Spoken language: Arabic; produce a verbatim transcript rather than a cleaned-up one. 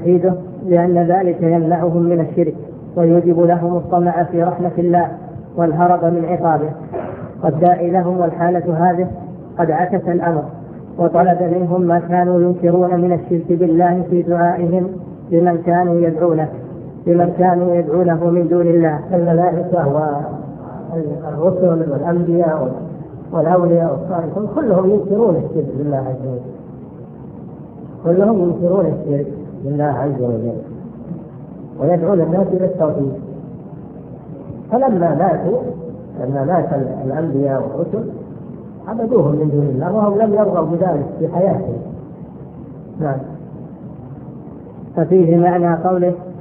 توحيده، لأن ذلك يمنعهم من الشرك ويوجب لهم الطمع في رحمة الله والهرب من عقابه. والداعي لهم والحالة هذه قد عكس الأمر وطلب منهم ما كانوا ينكرون من الشرك بالله في دعائهم لمن كانوا يدعونه لمن كانوا يدعونه من دون الله. الملائكة والرسل والأنبياء والأولياء والصالحون كلهم ينكرون الشرك بالله عز وجل، كلهم ينكرون الشرك بالله عز وجل ويدعون الناس إلى التوحيد. فلما ماتوا لما مات الأنبياء والرسل عبدوهم من دون الله وهم لم يرغبوا بذلك في حياتهم. نعم. ففيه معنى قوله